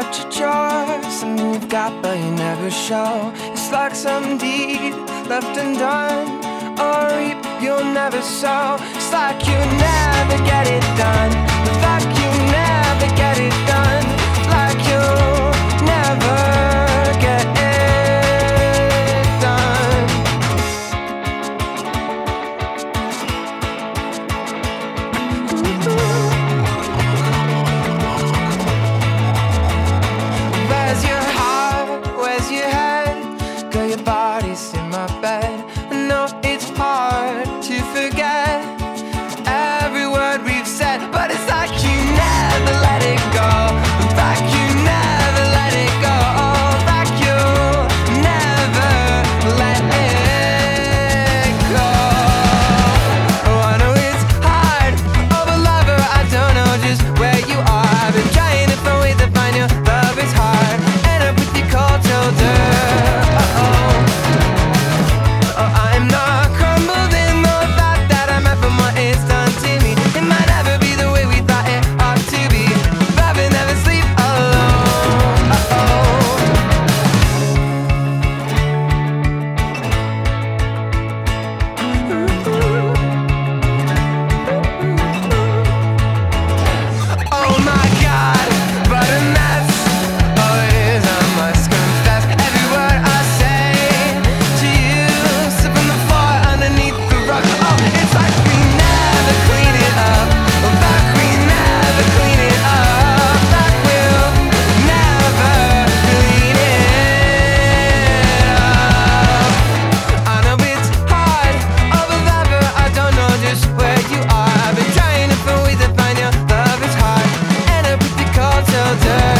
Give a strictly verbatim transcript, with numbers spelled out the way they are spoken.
about your chores, something you've got but you never show. It's like some deed left undone, or reap you'll never sow. It's like you never get it done. It's like you never get it done. Like you'll never get it done. Where's your heart? Where's your head? Girl, your body's in my bed. I know it's hard to forget every word we've said, but it's like you never let it go. It's like you never let it go. Oh, like you never let it go. Oh, I know it's hard. Oh, but lover, I don't know just where you are. I've been trying to find ways to find you. Love is hard. End up with your cold shoulder. Uh-oh. Oh, I'm not crumbled in the thought that I'm at from what it's done to me. It might never be the way we thought it ought to be. Rather never sleep alone. Uh-oh. Oh my God, but a mess. Always I must confess every word I say to you. Sipping the floor underneath the rug. Oh, it's like we never clean it up. Like we never clean it up. Like we'll never clean it up. I know it's hard. Oh, but lover, I don't know just where you are. I've been trying to find ways to find you. Love is hard. End up with the cold shoulder.